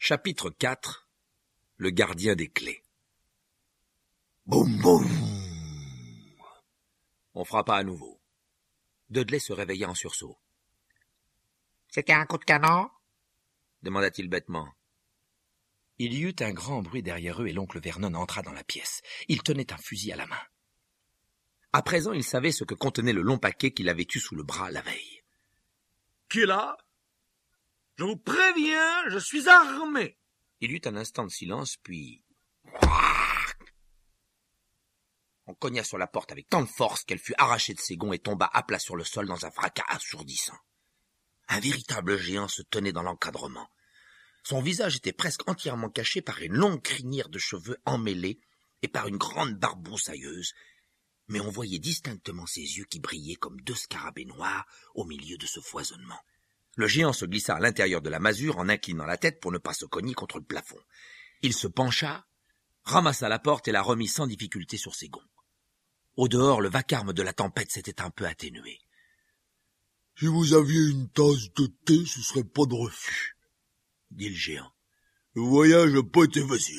Chapitre 4. Le gardien des clés. Boum boum. On frappa à nouveau. Dudley se réveilla en sursaut. « C'était un coup de canon ?» demanda-t-il bêtement. Il y eut un grand bruit derrière eux et l'oncle Vernon entra dans la pièce. Il tenait un fusil à la main. À présent, il savait ce que contenait le long paquet qu'il avait eu sous le bras la veille. « Qui est là ? Je vous préviens, je suis armé !» Il y eut un instant de silence, puis... On cogna sur la porte avec tant de force qu'elle fut arrachée de ses gonds et tomba à plat sur le sol dans un fracas assourdissant. Un véritable géant se tenait dans l'encadrement. Son visage était presque entièrement caché par une longue crinière de cheveux emmêlés et par une grande barbe broussailleuse, mais on voyait distinctement ses yeux qui brillaient comme deux scarabées noirs au milieu de ce foisonnement. Le géant se glissa à l'intérieur de la masure en inclinant la tête pour ne pas se cogner contre le plafond. Il se pencha, ramassa la porte et la remit sans difficulté sur ses gonds. Au dehors, le vacarme de la tempête s'était un peu atténué. « Si vous aviez une tasse de thé, ce serait pas de refus, » dit le géant. « Le voyage n'a pas été facile. »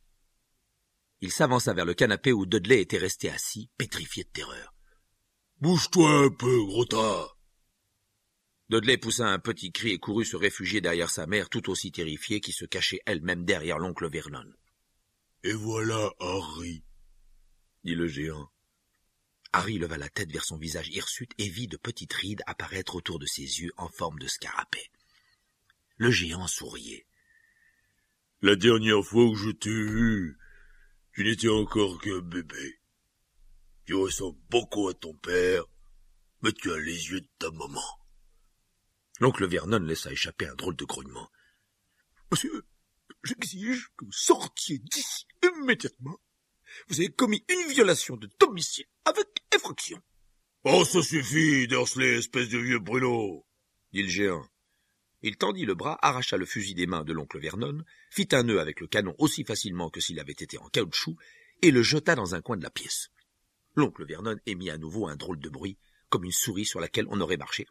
Il s'avança vers le canapé où Dudley était resté assis, pétrifié de terreur. « Bouge-toi un peu, gros tas !» Dudley poussa un petit cri et courut se réfugier derrière sa mère, tout aussi terrifiée, qui se cachait elle-même derrière l'oncle Vernon. « Et voilà Harry, » dit le géant. Harry leva la tête vers son visage hirsute et vit de petites rides apparaître autour de ses yeux en forme de scarabée. Le géant souriait. « La dernière fois que je t'ai vu, tu n'étais encore qu'un bébé. Tu ressembles beaucoup à ton père, mais tu as les yeux de ta maman. » L'oncle Vernon laissa échapper un drôle de grognement. « Monsieur, j'exige que vous sortiez d'ici immédiatement. Vous avez commis une violation de domicile avec effraction. »« Oh, ça suffit, Dursley, espèce de vieux brûlot !» dit le géant. Il tendit le bras, arracha le fusil des mains de l'oncle Vernon, fit un nœud avec le canon aussi facilement que s'il avait été en caoutchouc, et le jeta dans un coin de la pièce. L'oncle Vernon émit à nouveau un drôle de bruit, comme une souris sur laquelle on aurait marché.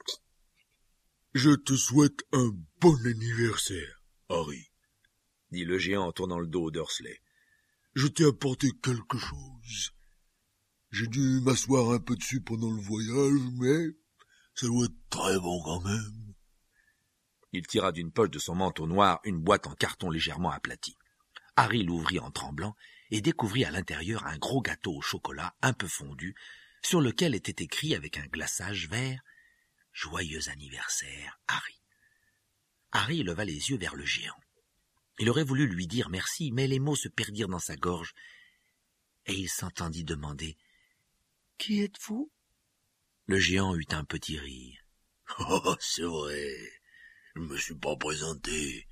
« Je te souhaite un bon anniversaire, Harry, » dit le géant en tournant le dos au Dursley. « Je t'ai apporté quelque chose. J'ai dû m'asseoir un peu dessus pendant le voyage, mais ça doit être très bon quand même. » Il tira d'une poche de son manteau noir une boîte en carton légèrement aplatie. Harry l'ouvrit en tremblant et découvrit à l'intérieur un gros gâteau au chocolat un peu fondu, sur lequel était écrit avec un glaçage vert « Joyeux anniversaire, Harry ». Harry leva les yeux vers le géant. Il aurait voulu lui dire merci, mais les mots se perdirent dans sa gorge, et il s'entendit demander « Qui êtes-vous » Le géant eut un petit rire. « Oh, c'est vrai, je me suis pas présenté.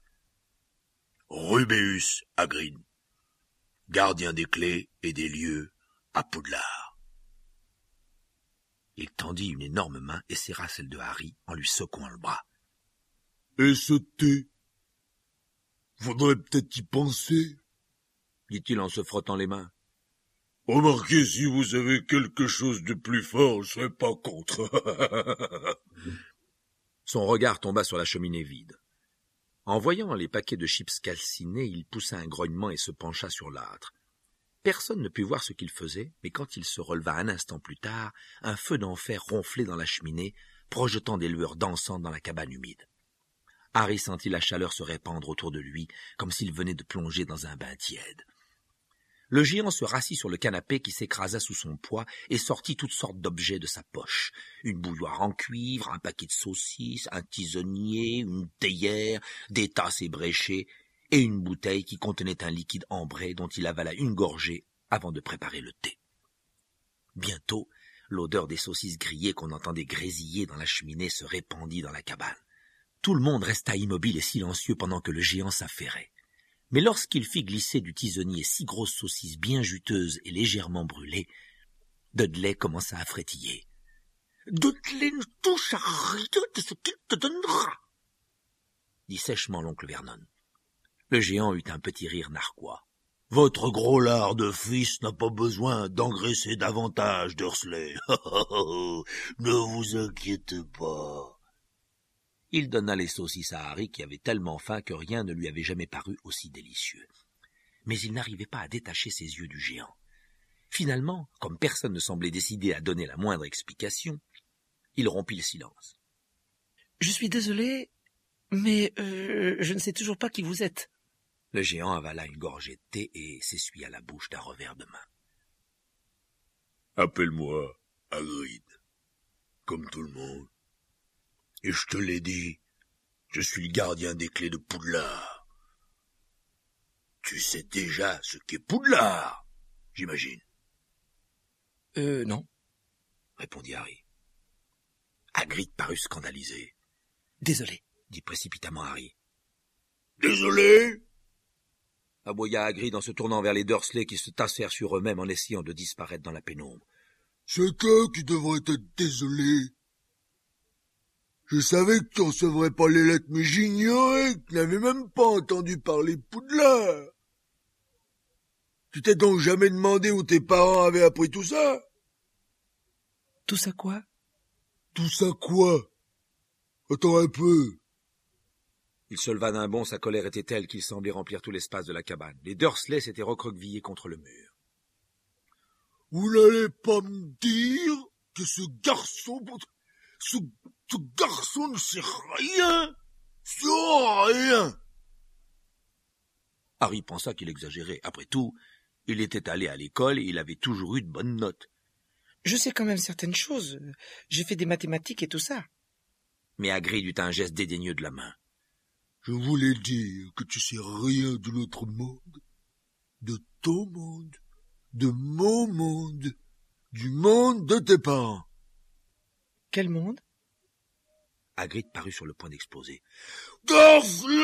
Rubéus Hagrid, gardien des clés et des lieux à Poudlard. » Il tendit une énorme main et serra celle de Harry en lui secouant le bras. « Et ce thé ? Faudrait peut-être y penser, » dit-il en se frottant les mains. « Remarquez, si vous avez quelque chose de plus fort, je serais pas contre. » Son regard tomba sur la cheminée vide. En voyant les paquets de chips calcinés, il poussa un grognement et se pencha sur l'âtre. Personne ne put voir ce qu'il faisait, mais quand il se releva un instant plus tard, un feu d'enfer ronflait dans la cheminée, projetant des lueurs dansantes dans la cabane humide. Harry sentit la chaleur se répandre autour de lui, comme s'il venait de plonger dans un bain tiède. Le géant se rassit sur le canapé qui s'écrasa sous son poids et sortit toutes sortes d'objets de sa poche. Une bouilloire en cuivre, un paquet de saucisses, un tisonnier, une théière, des tasses ébréchées et une bouteille qui contenait un liquide ambré dont il avala une gorgée avant de préparer le thé. Bientôt, l'odeur des saucisses grillées qu'on entendait grésiller dans la cheminée se répandit dans la cabane. Tout le monde resta immobile et silencieux pendant que le géant s'affairait. Mais lorsqu'il fit glisser du tisonnier 6 grosses saucisses bien juteuses et légèrement brûlées, Dudley commença à frétiller. « Dudley ne touche à rien de ce qu'il te donnera !» dit sèchement l'oncle Vernon. Le géant eut un petit rire narquois. « Votre gros lard de fils n'a pas besoin d'engraisser davantage, Dursley. Ne vous inquiétez pas. » Il donna les saucisses à Harry qui avait tellement faim que rien ne lui avait jamais paru aussi délicieux. Mais il n'arrivait pas à détacher ses yeux du géant. Finalement, comme personne ne semblait décidé à donner la moindre explication, il rompit le silence. « Je suis désolé, mais je ne sais toujours pas qui vous êtes. » Le géant avala une gorgée de thé et s'essuya la bouche d'un revers de main. « Appelle-moi Hagrid, comme tout le monde. Et je te l'ai dit, je suis le gardien des clés de Poudlard. Tu sais déjà ce qu'est Poudlard, j'imagine. » Non, répondit Harry. Hagrid parut scandalisé. « Désolé, » dit précipitamment Harry. « Désolé ?» aboya Hagrid en se tournant vers les Dursley qui se tassèrent sur eux-mêmes en essayant de disparaître dans la pénombre. « C'est toi qui devrais être désolé. Je savais que tu recevrais pas les lettres, mais j'ignorais que tu n'avais même pas entendu parler de Poudlard. Tu t'es donc jamais demandé où tes parents avaient appris tout ça? » « Tout ça quoi ?»« Tout ça quoi? Attends un peu. » Il se leva d'un bond, sa colère était telle qu'il semblait remplir tout l'espace de la cabane. Les Dursley s'étaient recroquevillés contre le mur. « Vous n'allez pas me dire que ce garçon ne sait rien sur rien. » Harry pensa qu'il exagérait. Après tout, il était allé à l'école et il avait toujours eu de bonnes notes. « Je sais quand même certaines choses. J'ai fait des mathématiques et tout ça. » Mais Hagrid eut un geste dédaigneux de la main. « Je voulais dire que tu sais rien de notre monde, de ton monde, de mon monde, du monde de tes parents. » »« Quel monde ?» Hagrid parut sur le point d'exploser. « Dursley !»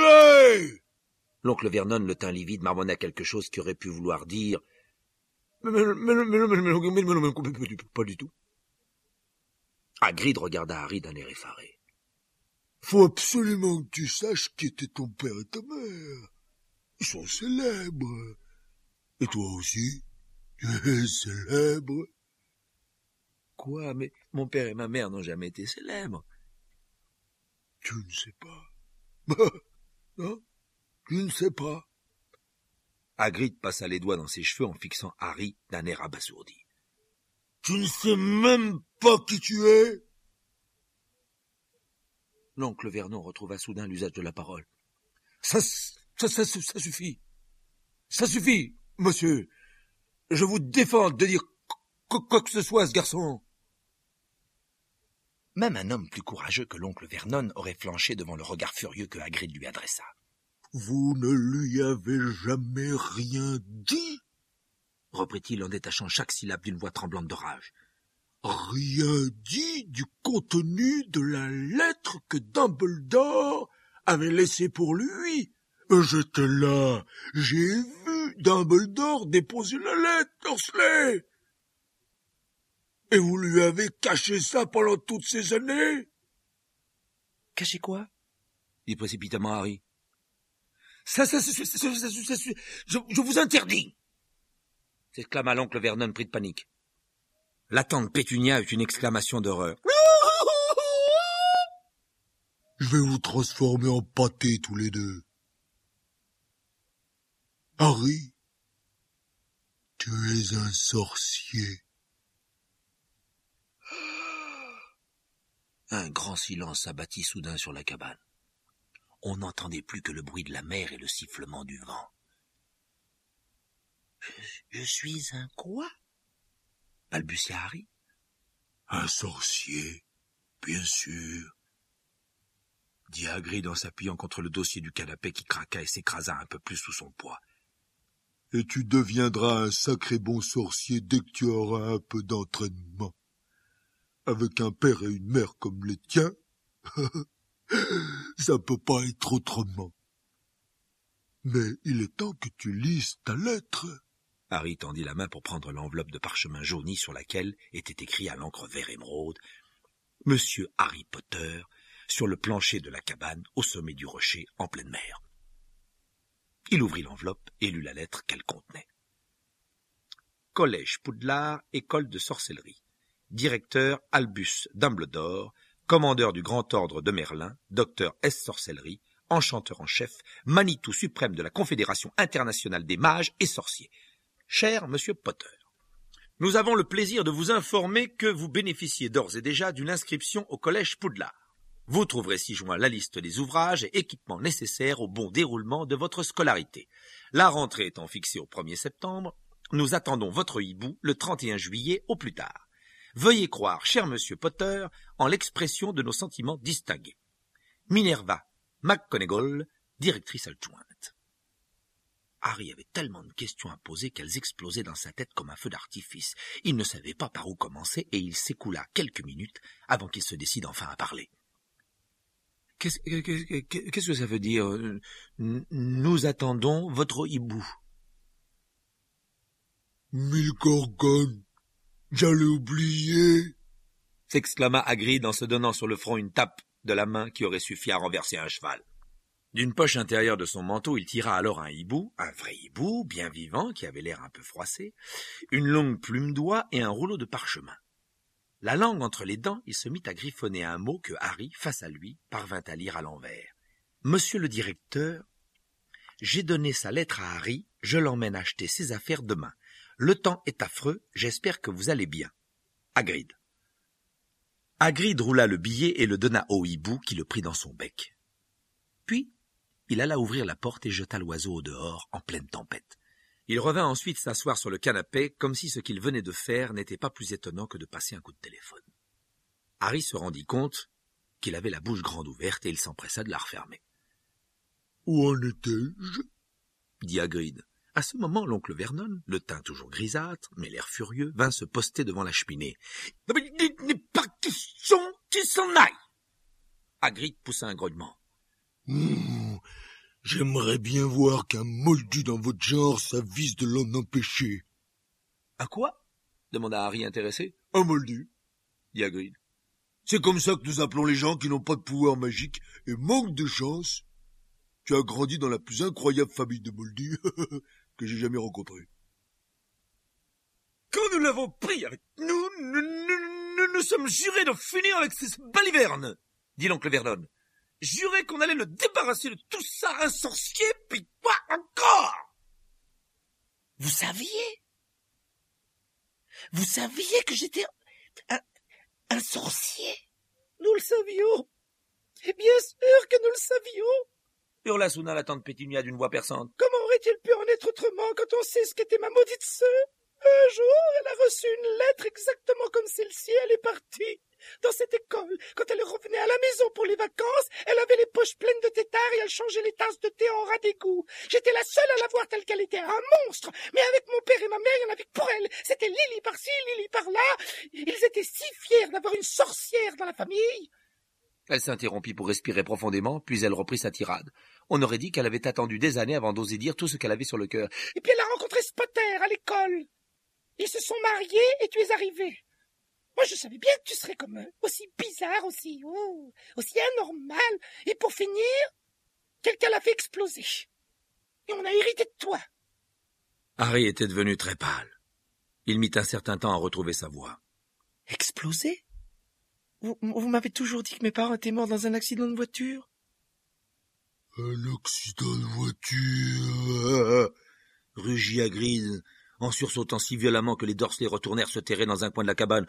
L'oncle Vernon le teint livide marmonna quelque chose qui aurait pu vouloir dire « Mais pas du tout. » Hagrid regarda Harry d'un air effaré. « Faut absolument que tu saches qui étaient ton père et ta mère. Ils sont célèbres. Et toi aussi, tu es célèbre. »« Quoi? Mais mon père et ma mère n'ont jamais été célèbres. »« Tu ne sais pas. Non, tu ne sais pas. » Hagrid passa les doigts dans ses cheveux en fixant Harry d'un air abasourdi. « Tu ne sais même pas qui tu es. » L'oncle Vernon retrouva soudain l'usage de la parole. Ça suffit. Ça suffit, monsieur. Je vous défends de dire quoi que ce soit à ce garçon. Même un homme plus courageux que l'oncle Vernon aurait flanché devant le regard furieux que Hagrid lui adressa. « Vous ne lui avez jamais rien dit? » reprit-il en détachant chaque syllabe d'une voix tremblante de rage. « Rien dit du contenu de la lettre que Dumbledore avait laissée pour lui. J'étais là, j'ai vu Dumbledore déposer la lettre, Dursley. Et vous lui avez caché ça pendant toutes ces années? »« Caché quoi ?» dit précipitamment Harry. Je vous interdis, s'exclama l'oncle Vernon pris de panique. La tante Pétunia eut une exclamation d'horreur. « Je vais vous transformer en pâté tous les deux. Harry, tu es un sorcier. » Un grand silence s'abattit soudain sur la cabane. On n'entendait plus que le bruit de la mer et le sifflement du vent. Je suis un quoi? balbutia Harry. Un sorcier, bien sûr, dit Hagrid en s'appuyant contre le dossier du canapé qui craqua et s'écrasa un peu plus sous son poids. Et tu deviendras un sacré bon sorcier dès que tu auras un peu d'entraînement. Avec un père et une mère comme les tiens, ça peut pas être autrement. Mais il est temps que tu lises ta lettre. Harry tendit la main pour prendre l'enveloppe de parchemin jauni sur laquelle était écrit à l'encre vert émeraude « Monsieur Harry Potter, sur le plancher de la cabane, au sommet du rocher, en pleine mer. » Il ouvrit l'enveloppe et lut la lettre qu'elle contenait. « Collège Poudlard, école de sorcellerie. Directeur Albus Dumbledore, commandeur du Grand Ordre de Merlin, docteur S. Sorcellerie, enchanteur en chef, Manitou suprême de la Confédération internationale des mages et sorciers. Cher Monsieur Potter, nous avons le plaisir de vous informer que vous bénéficiez d'ores et déjà d'une inscription au Collège Poudlard. Vous trouverez ci-joint la liste des ouvrages et équipements nécessaires au bon déroulement de votre scolarité. La rentrée étant fixée au 1er septembre, nous attendons votre hibou le 31 juillet au plus tard. Veuillez croire, cher Monsieur Potter, en l'expression de nos sentiments distingués. Minerva McGonagall, directrice adjointe. Harry avait tellement de questions à poser qu'elles explosaient dans sa tête comme un feu d'artifice. Il ne savait pas par où commencer et il s'écoula quelques minutes avant qu'il se décide enfin à parler. Qu'est-ce que ça veut dire nous attendons votre hibou. Milgorgon, j'allais oublier, s'exclama Hagrid en se donnant sur le front une tape de la main qui aurait suffi à renverser un cheval. D'une poche intérieure de son manteau, il tira alors un hibou, un vrai hibou, bien vivant, qui avait l'air un peu froissé, une longue plume d'oie et un rouleau de parchemin. La langue entre les dents, il se mit à griffonner un mot que Harry, face à lui, parvint à lire à l'envers. « Monsieur le directeur, j'ai donné sa lettre à Harry, je l'emmène acheter ses affaires demain. Le temps est affreux, j'espère que vous allez bien. Hagrid. » Hagrid roula le billet et le donna au hibou qui le prit dans son bec. Puis, il alla ouvrir la porte et jeta l'oiseau au dehors en pleine tempête. Il revint ensuite s'asseoir sur le canapé comme si ce qu'il venait de faire n'était pas plus étonnant que de passer un coup de téléphone. Harry se rendit compte qu'il avait la bouche grande ouverte et il s'empressa de la refermer. « Où en étais-je » dit Hagrid. À ce moment, l'oncle Vernon, le teint toujours grisâtre, mais l'air furieux, vint se poster devant la cheminée. « Il n'est pas question qu'il s'en aille !» Hagrid poussa un grognement. J'aimerais bien voir qu'un moldu dans votre genre s'avise de l'en empêcher. »« Un quoi ?» demanda Harry intéressé. « Un moldu, » dit Hagrid. « C'est comme ça que nous appelons les gens qui n'ont pas de pouvoir magique et manquent de chance. Tu as grandi dans la plus incroyable famille de moldus que j'ai jamais rencontrée. »« Quand nous l'avons pris avec nous, nous sommes jurés de finir avec ces balivernes, dit l'oncle Vernon. Juré qu'on allait le débarrasser de tout ça, un sorcier, puis quoi encore? Vous saviez que j'étais un sorcier? Nous le savions. Et bien sûr que nous le savions, hurla soudain la tante Pétunia d'une voix perçante. Comment aurait-il pu en être autrement quand on sait ce qu'était ma maudite sœur? Un jour, elle a reçu une lettre exactement comme celle-ci, elle est partie. Dans cette école, quand elle revenait à la maison pour les vacances, elle avait les poches pleines de tétards et elle changeait les tasses de thé en ras d'égout. J'étais la seule à la voir telle qu'elle était, un monstre. Mais avec mon père et ma mère, il y en avait que pour elle. C'était Lily par-ci, Lily par-là. Ils étaient si fiers d'avoir une sorcière dans la famille. Elle s'interrompit pour respirer profondément, puis elle reprit sa tirade. On aurait dit qu'elle avait attendu des années avant d'oser dire tout ce qu'elle avait sur le cœur. Et puis elle a rencontré Spotter à l'école. Ils se sont mariés et tu es arrivé. Moi, je savais bien que tu serais comme eux, aussi bizarre, aussi anormal. Et pour finir, quelqu'un l'a fait exploser. Et on a hérité de toi. Harry était devenu très pâle. Il mit un certain temps à retrouver sa voix. Exploser? Vous m'avez toujours dit que mes parents étaient morts dans un accident de voiture? Un accident de voiture, rugit Hagrid, en sursautant si violemment que les Dursley retournèrent se terrer dans un coin de la cabane.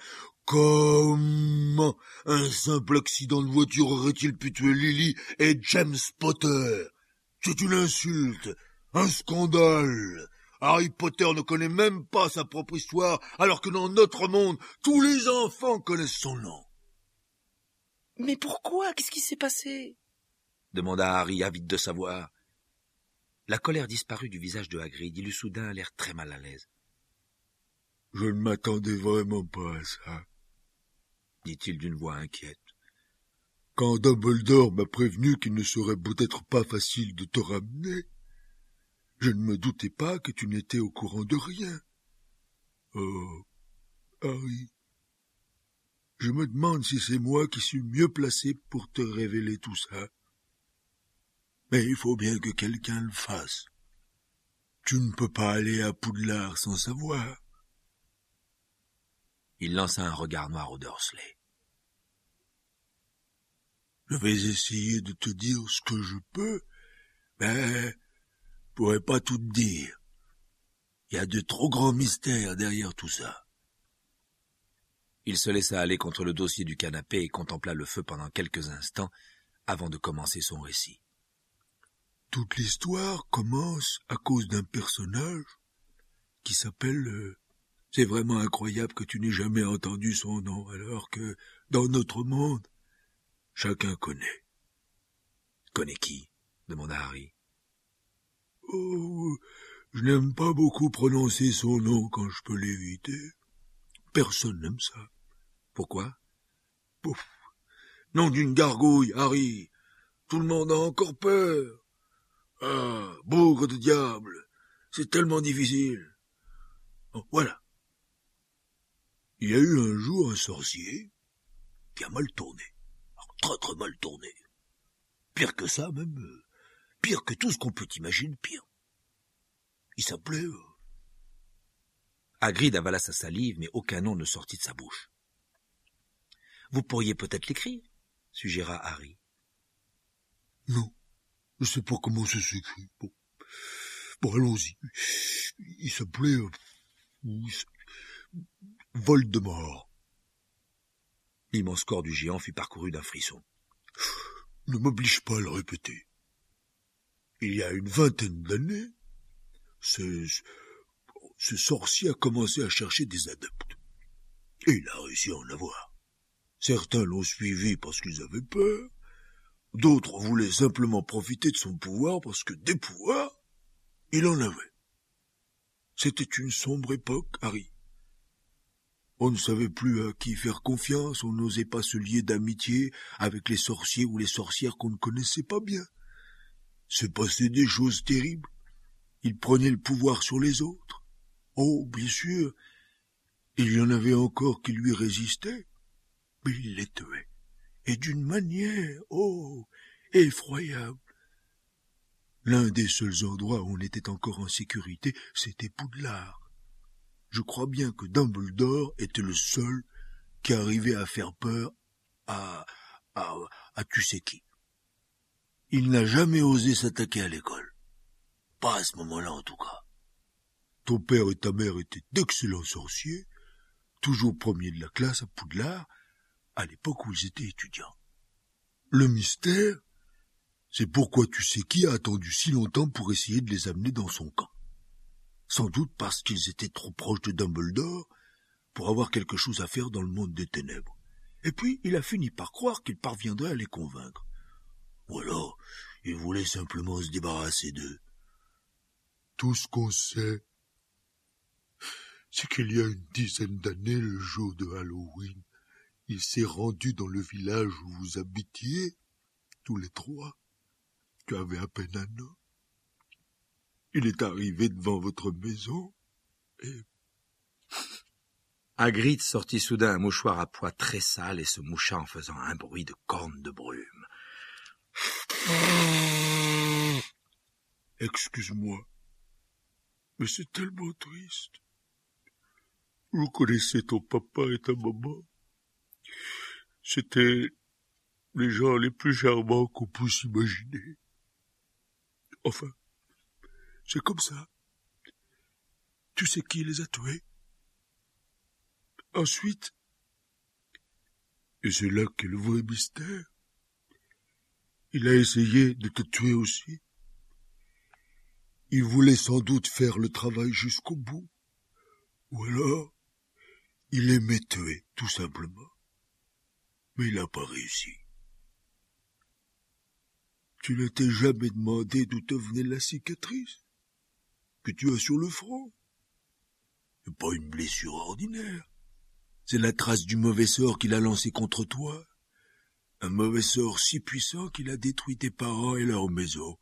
Comment un simple accident de voiture aurait-il pu tuer Lily et James Potter? C'est une insulte, un scandale. Harry Potter ne connaît même pas sa propre histoire, alors que dans notre monde, tous les enfants connaissent son nom. Mais pourquoi? Qu'est-ce qui s'est passé? Demanda Harry, avide de savoir. La colère disparut du visage de Hagrid. Il eut soudain l'air très mal à l'aise. « Je ne m'attendais vraiment pas à ça, » dit-il d'une voix inquiète. « Quand Dumbledore m'a prévenu qu'il ne serait peut-être pas facile de te ramener, je ne me doutais pas que tu n'étais au courant de rien. Oh, Harry, je me demande si c'est moi qui suis mieux placé pour te révéler tout ça. Mais il faut bien que quelqu'un le fasse. Tu ne peux pas aller à Poudlard sans savoir. » Il lança un regard noir aux Dursley. Je vais essayer de te dire ce que je peux, mais je pourrais pas tout te dire. Il y a de trop grands mystères derrière tout ça. Il se laissa aller contre le dossier du canapé et contempla le feu pendant quelques instants avant de commencer son récit. Toute l'histoire commence à cause d'un personnage qui s'appelle... C'est vraiment incroyable que tu n'aies jamais entendu son nom, alors que, dans notre monde, chacun connaît. « Connais qui ?» demanda Harry. « Oh, je n'aime pas beaucoup prononcer son nom quand je peux l'éviter. Personne n'aime ça. »« Pourquoi ?»« Pouf, nom d'une gargouille, Harry. Tout le monde a encore peur. Ah, bougre de diable, c'est tellement difficile. Oh, voilà. Il y a eu un jour un sorcier qui a mal tourné. Alors, très très mal tourné. Pire que ça même, pire que tout ce qu'on peut imaginer, pire. Il s'appelait... Hagrid avala sa salive, mais aucun nom ne sortit de sa bouche. « Vous pourriez peut-être l'écrire ?» suggéra Harry. « Non, je sais pas comment ça s'écrit. Bon, allons-y. Il s'appelait... Voldemort. » L'immense corps du géant fut parcouru d'un frisson. « Ne m'oblige pas à le répéter. Il y a une vingtaine d'années, ce sorcier a commencé à chercher des adeptes. Et il a réussi à en avoir. Certains l'ont suivi parce qu'ils avaient peur, d'autres voulaient simplement profiter de son pouvoir parce que des pouvoirs, il en avait. C'était une sombre époque, Harry. On ne savait plus à qui faire confiance, on n'osait pas se lier d'amitié avec les sorciers ou les sorcières qu'on ne connaissait pas bien. Se passaient des choses terribles. Ils prenaient le pouvoir sur les autres. Oh, bien sûr, il y en avait encore qui lui résistaient, mais il les tuait. Et d'une manière, effroyable. L'un des seuls endroits où on était encore en sécurité, c'était Poudlard. Je crois bien que Dumbledore était le seul qui arrivait à faire peur à tu sais qui. Il n'a jamais osé s'attaquer à l'école. Pas à ce moment-là, en tout cas. Ton père et ta mère étaient d'excellents sorciers, toujours premiers de la classe à Poudlard, à l'époque où ils étaient étudiants. Le mystère, c'est pourquoi tu sais qui a attendu si longtemps pour essayer de les amener dans son camp. Sans doute parce qu'ils étaient trop proches de Dumbledore pour avoir quelque chose à faire dans le monde des ténèbres. Et puis, il a fini par croire qu'il parviendrait à les convaincre. Ou alors, il voulait simplement se débarrasser d'eux. Tout ce qu'on sait, c'est qu'il y a une dizaine d'années, le jour de Halloween, il s'est rendu dans le village où vous habitiez, tous les trois. Tu avais à peine un an. Il est arrivé devant votre maison et... Hagrid sortit soudain un mouchoir à pois très sale et se moucha en faisant un bruit de corne de brume. Excuse-moi, mais c'est tellement triste. Vous connaissez ton papa et ta maman. C'étaient les gens les plus charmants qu'on puisse imaginer. Enfin, c'est comme ça. Tu sais qui les a tués? Ensuite, et c'est là qu'est le vrai mystère, il a essayé de te tuer aussi. Il voulait sans doute faire le travail jusqu'au bout. Ou alors, il aimait tuer, tout simplement. Mais il n'a pas réussi. Tu ne t'es jamais demandé d'où te venait la cicatrice que tu as sur le front? C'est pas une blessure ordinaire. C'est la trace du mauvais sort qu'il a lancé contre toi. Un mauvais sort si puissant qu'il a détruit tes parents et leur maison.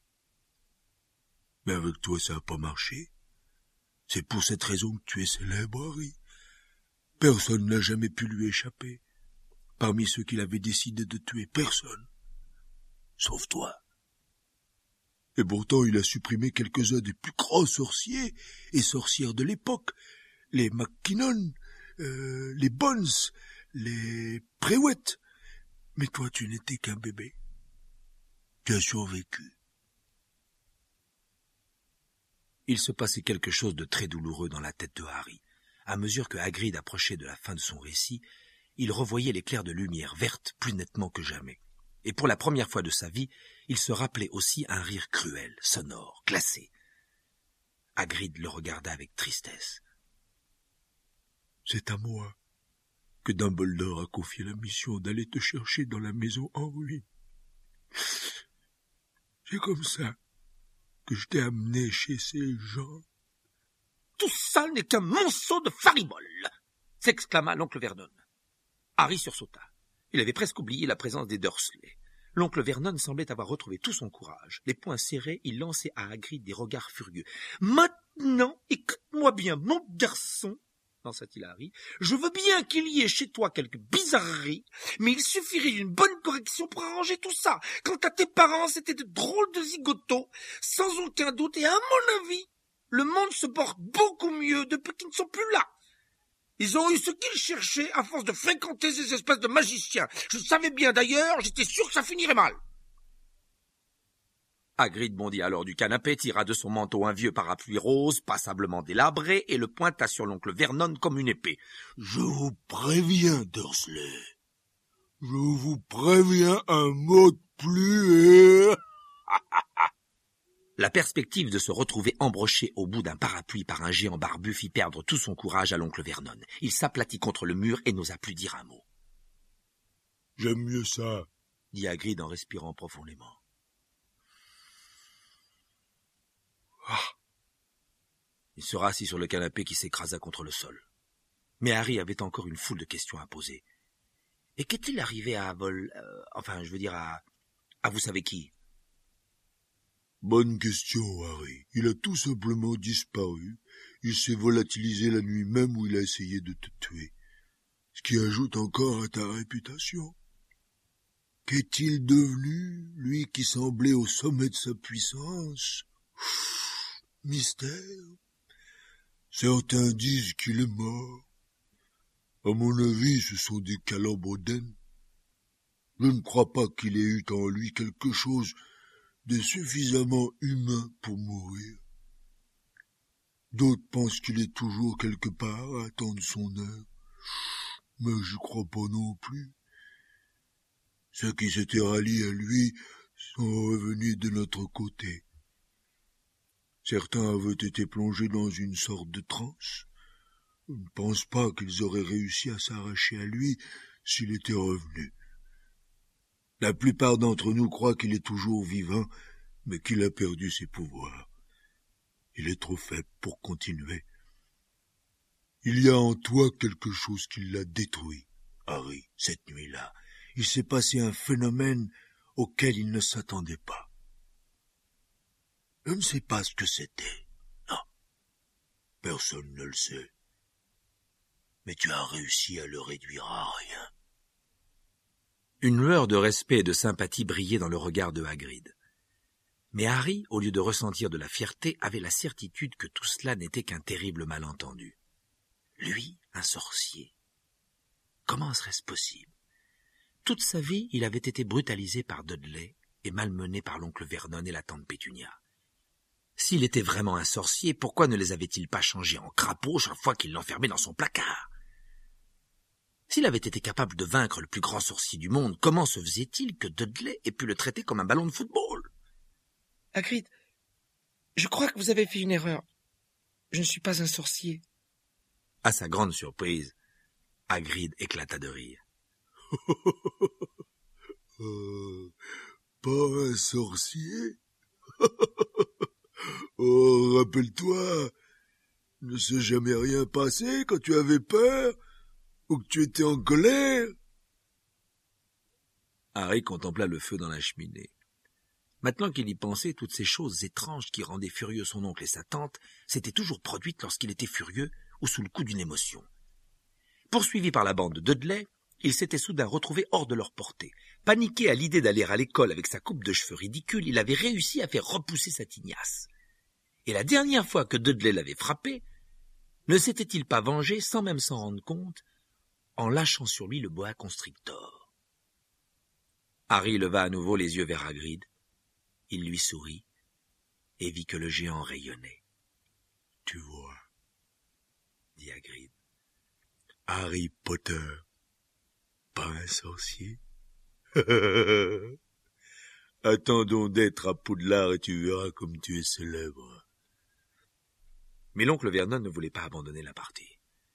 Mais avec toi, ça n'a pas marché. C'est pour cette raison que tu es célèbre, Harry. Personne n'a jamais pu lui échapper. Parmi ceux qu'il avait décidé de tuer, personne. Sauf toi. Et pourtant, il a supprimé quelques-uns des plus grands sorciers et sorcières de l'époque. Les McKinnon, les Bones, les Préouet. Mais toi, tu n'étais qu'un bébé. Tu as survécu. Il se passait quelque chose de très douloureux dans la tête de Harry. À mesure que Hagrid approchait de la fin de son récit, il revoyait l'éclair de lumière verte plus nettement que jamais. Et pour la première fois de sa vie, il se rappelait aussi un rire cruel, sonore, glacé. Hagrid le regarda avec tristesse. « C'est à moi que Dumbledore a confié la mission d'aller te chercher dans la maison en ruine. C'est comme ça que je t'ai amené chez ces gens. » « Tout ça n'est qu'un monceau de faribole !» s'exclama l'oncle Vernon. Harry sursauta. Il avait presque oublié la présence des Dursley. L'oncle Vernon semblait avoir retrouvé tout son courage. Les poings serrés, il lançait à Hagrid des regards furieux. « Maintenant, écoute-moi bien, mon garçon !» lança-t-il à Harry. « Je veux bien qu'il y ait chez toi quelques bizarreries, mais il suffirait d'une bonne correction pour arranger tout ça. Quant à tes parents, c'était de drôles de zigotos, sans aucun doute, et à mon avis, le monde se porte beaucoup mieux depuis qu'ils ne sont plus là. Ils ont eu ce qu'ils cherchaient à force de fréquenter ces espèces de magiciens. Je savais bien d'ailleurs, j'étais sûr que ça finirait mal. » Hagrid bondit alors du canapé, tira de son manteau un vieux parapluie rose, passablement délabré, et le pointa sur l'oncle Vernon comme une épée. « Je vous préviens, Dursley. Je vous préviens un mot de plus. » La perspective de se retrouver embroché au bout d'un parapluie par un géant barbu fit perdre tout son courage à l'oncle Vernon. Il s'aplatit contre le mur et n'osa plus dire un mot. « J'aime mieux ça, » dit Hagrid en respirant profondément. Il se rassit sur le canapé qui s'écrasa contre le sol. Mais Harry avait encore une foule de questions à poser. Et qu'est-il arrivé à à vous savez qui? Bonne question, Harry. Il a tout simplement disparu. Il s'est volatilisé la nuit même où il a essayé de te tuer. Ce qui ajoute encore à ta réputation. Qu'est-il devenu, lui qui semblait au sommet de sa puissance? Mystère. Certains disent qu'il est mort. À mon avis, ce sont des calambodènes. Je ne crois pas qu'il ait eu en lui quelque chose de suffisamment humain pour mourir. D'autres pensent qu'il est toujours quelque part à attendre son heure, mais je crois pas non plus. Ceux qui s'étaient ralliés à lui sont revenus de notre côté. Certains avaient été plongés dans une sorte de transe. Je ne pense pas qu'ils auraient réussi à s'arracher à lui s'il était revenu. La plupart d'entre nous croient qu'il est toujours vivant, mais qu'il a perdu ses pouvoirs. Il est trop faible pour continuer. Il y a en toi quelque chose qui l'a détruit, Harry, cette nuit-là. Il s'est passé un phénomène auquel il ne s'attendait pas. Je ne sais pas ce que c'était. Non, personne ne le sait. Mais tu as réussi à le réduire à rien. Une lueur de respect et de sympathie brillait dans le regard de Hagrid. Mais Harry, au lieu de ressentir de la fierté, avait la certitude que tout cela n'était qu'un terrible malentendu. Lui, un sorcier. Comment serait-ce possible? Toute sa vie, il avait été brutalisé par Dudley et malmené par l'oncle Vernon et la tante Pétunia. S'il était vraiment un sorcier, pourquoi ne les avait-il pas changés en crapauds chaque fois qu'il l'enfermait dans son placard? S'il avait été capable de vaincre le plus grand sorcier du monde, comment se faisait-il que Dudley ait pu le traiter comme un ballon de football? Hagrid, je crois que vous avez fait une erreur. Je ne suis pas un sorcier. À sa grande surprise, Hagrid éclata de rire. Pas un sorcier? Oh, rappelle-toi, ne s'est jamais rien passé quand tu avais peur ou que tu étais en colère? Harry contempla le feu dans la cheminée. Maintenant qu'il y pensait, toutes ces choses étranges qui rendaient furieux son oncle et sa tante s'étaient toujours produites lorsqu'il était furieux ou sous le coup d'une émotion. Poursuivi par la bande de Dudley, il s'était soudain retrouvé hors de leur portée. Paniqué à l'idée d'aller à l'école avec sa coupe de cheveux ridicule, il avait réussi à faire repousser sa tignasse. Et la dernière fois que Dudley l'avait frappé, ne s'était-il pas vengé, sans même s'en rendre compte, en lâchant sur lui le boa constrictor? Harry leva à nouveau les yeux vers Hagrid. Il lui sourit et vit que le géant rayonnait. « Tu vois, Dit Hagrid. Harry Potter, pas un sorcier. Attendons d'être à Poudlard et tu verras comme tu es célèbre. » Mais l'oncle Vernon ne voulait pas abandonner la partie.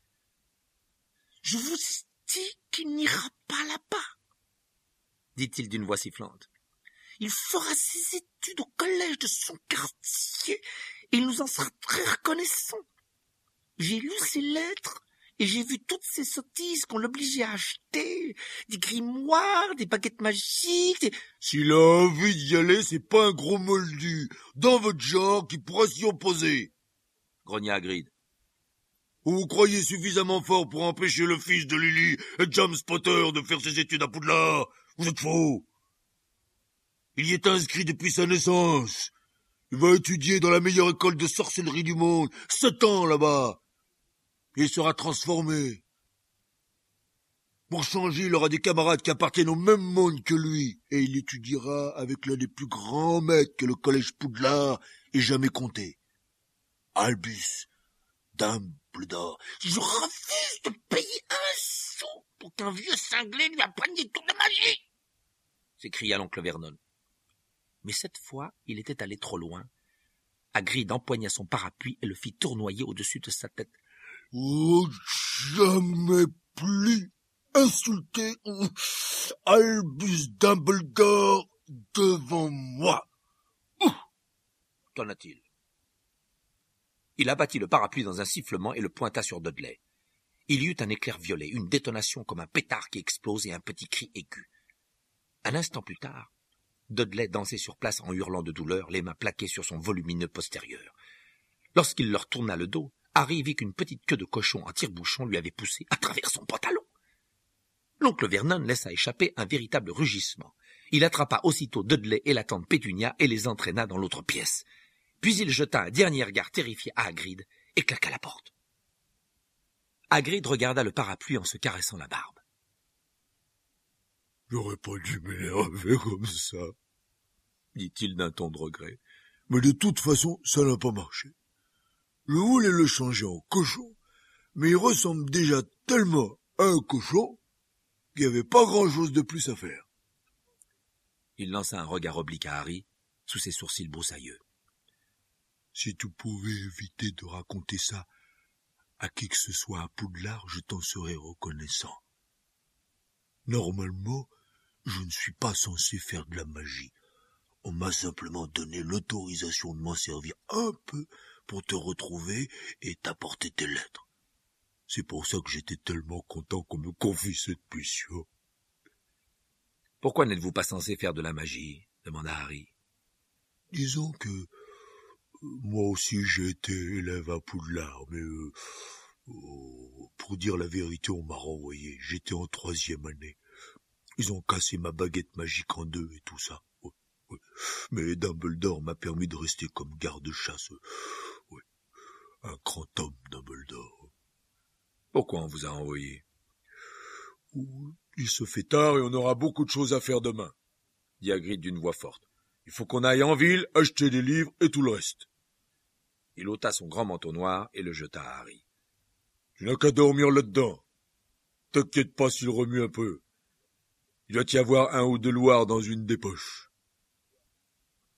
« Je vous dis qu'il n'ira pas là-bas, dit-il d'une voix sifflante. Il fera ses études au collège de son quartier et il nous en sera très reconnaissant. J'ai lu ses lettres et j'ai vu toutes ces sottises qu'on l'obligeait à acheter, des grimoires, des baguettes magiques, S'il a envie d'y aller, c'est pas un gros moldu, dans votre genre, qui pourra s'y opposer. Grogna Hagrid. Ou vous croyez suffisamment fort pour empêcher le fils de Lily et James Potter de faire ses études à Poudlard? Vous êtes faux. Il y est inscrit depuis sa naissance. Il va étudier dans la meilleure école de sorcellerie du monde, 7 ans là-bas. Il sera transformé. Pour changer, il aura des camarades qui appartiennent au même monde que lui, et il étudiera avec l'un des plus grands maîtres que le collège Poudlard ait jamais compté. Albus Dumbledore. je refuse de payer un sou pour qu'un vieux cinglé lui apprenne des tours de magie. S'écria l'oncle Vernon. Mais cette fois, il était allé trop loin. Hagrid empoigna son parapluie et le fit tournoyer au-dessus de sa tête. « Oh, jamais plus insulter Albus Dumbledore devant moi !» Tonna-t-il. Il abattit le parapluie dans un sifflement et le pointa sur Dudley. Il y eut un éclair violet, une détonation comme un pétard qui explose et un petit cri aigu. Un instant plus tard, Dudley dansait sur place en hurlant de douleur, les mains plaquées sur son volumineux postérieur. Lorsqu'il leur tourna le dos, Harry vit qu'une petite queue de cochon en tire-bouchon lui avait poussé à travers son pantalon. L'oncle Vernon laissa échapper un véritable rugissement. Il attrapa aussitôt Dudley et la tante Pétunia et les entraîna dans l'autre pièce. Puis il jeta un dernier regard terrifié à Hagrid et claqua la porte. Hagrid regarda le parapluie en se caressant la barbe. « J'aurais pas dû m'énerver comme ça, » dit-il d'un ton de regret. « Mais de toute façon, ça n'a pas marché. Je voulais le changer en cochon, mais il ressemble déjà tellement à un cochon qu'il n'y avait pas grand-chose de plus à faire. » Il lança un regard oblique à Harry, sous ses sourcils broussailleux. « Si tu pouvais éviter de raconter ça à qui que ce soit à Poudlard, je t'en serais reconnaissant. Normalement, je ne suis pas censé faire de la magie. On m'a simplement donné l'autorisation de m'en servir un peu pour te retrouver et t'apporter tes lettres. C'est pour ça que j'étais tellement content qu'on me confie cette mission. »« Pourquoi n'êtes-vous pas censé faire de la magie ?» demanda Harry. « Disons que moi aussi j'ai été élève à Poudlard, mais pour dire la vérité, on m'a renvoyé. J'étais en 3e année. Ils ont cassé ma baguette magique en 2 et tout ça. Oui, oui. Mais Dumbledore m'a permis de rester comme garde-chasse. Oui. Un grand homme, Dumbledore. »« Pourquoi on vous a envoyé ?»« Il se fait tard et on aura beaucoup de choses à faire demain, » dit Hagrid d'une voix forte. « Il faut qu'on aille en ville, acheter des livres et tout le reste. » Il ôta son grand manteau noir et le jeta à Harry. « Tu n'as qu'à dormir là-dedans. T'inquiète pas s'il remue un peu. Il doit y avoir 1 ou 2 loirs dans une des poches.